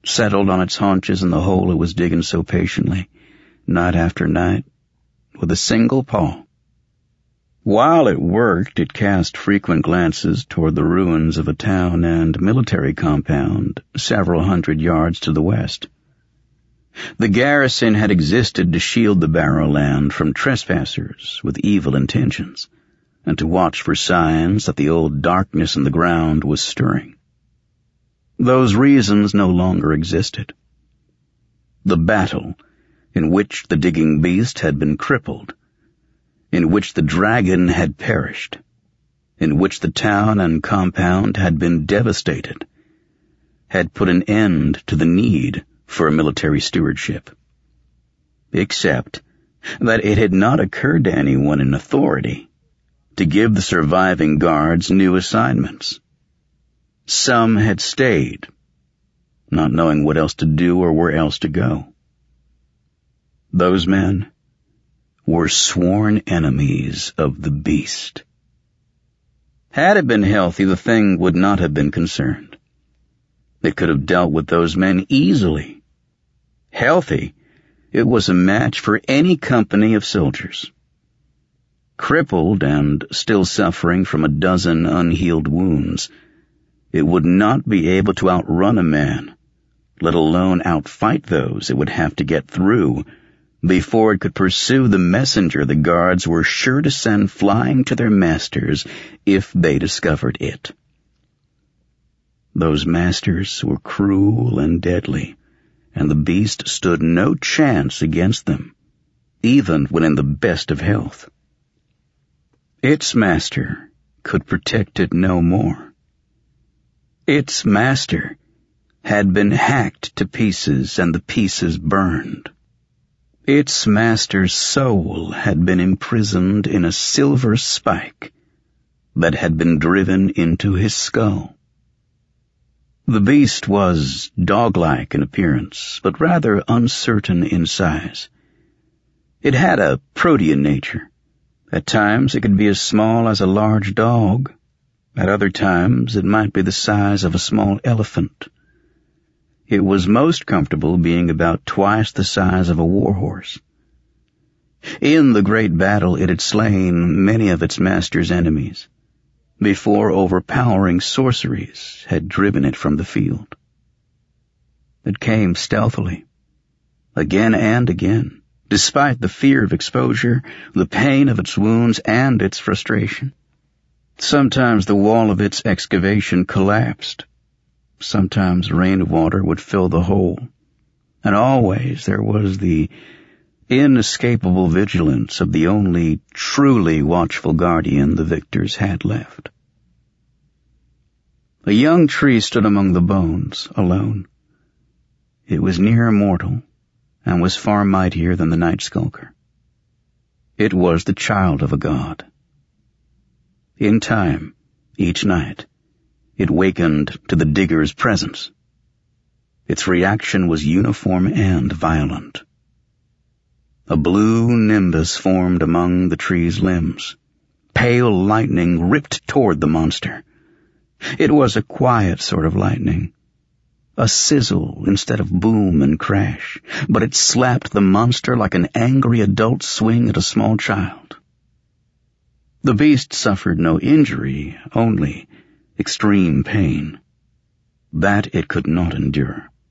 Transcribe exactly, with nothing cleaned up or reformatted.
settled on its haunches in the hole it was digging so patiently, night after night, with a single paw. While it worked, it cast frequent glances toward the ruins of a town and military compound several hundred yards to the west. The garrison had existed to shield the Barrowland from trespassers with evil intentions, and to watch for signs that the old darkness in the ground was stirring. Those reasons no longer existed. The battle, in which the digging beast had been crippled, in which the dragon had perished, in which the town and compound had been devastated, had put an end to the need for a military stewardship. Except that it had not occurred to anyone in authority to give the surviving guards new assignments. Some had stayed, not knowing what else to do or where else to go. Those men were sworn enemies of the beast. Had it been healthy, the thing would not have been concerned. It could have dealt with those men easily. Healthy, it was a match for any company of soldiers. Crippled and still suffering from a dozen unhealed wounds, it would not be able to outrun a man, let alone outfight those it would have to get through before it could pursue the messenger the guards were sure to send flying to their masters if they discovered it. Those masters were cruel and deadly, and the beast stood no chance against them, even when in the best of health. Its master could protect it no more. Its master had been hacked to pieces and the pieces burned. Its master's soul had been imprisoned in a silver spike that had been driven into his skull. The beast was dog-like in appearance, but rather uncertain in size. It had a protean nature. At times it could be as small as a large dog. At other times it might be the size of a small elephant. It was most comfortable being about twice the size of a warhorse. In the great battle it had slain many of its master's enemies, before overpowering sorceries had driven it from the field. It came stealthily, again and again, despite the fear of exposure, the pain of its wounds, and its frustration. Sometimes the wall of its excavation collapsed. Sometimes rainwater would fill the hole, and always there was the inescapable vigilance of the only truly watchful guardian the victors had left. A young tree stood among the bones, alone. It was near immortal, and was far mightier than the night skulker. It was the child of a god. In time, each night, it wakened to the digger's presence. Its reaction was uniform and violent. A blue nimbus formed among the tree's limbs. Pale lightning ripped toward the monster. It was a quiet sort of lightning, a sizzle instead of boom and crash, but it slapped the monster like an angry adult swing at a small child. The beast suffered no injury, only extreme pain. That it could not endure.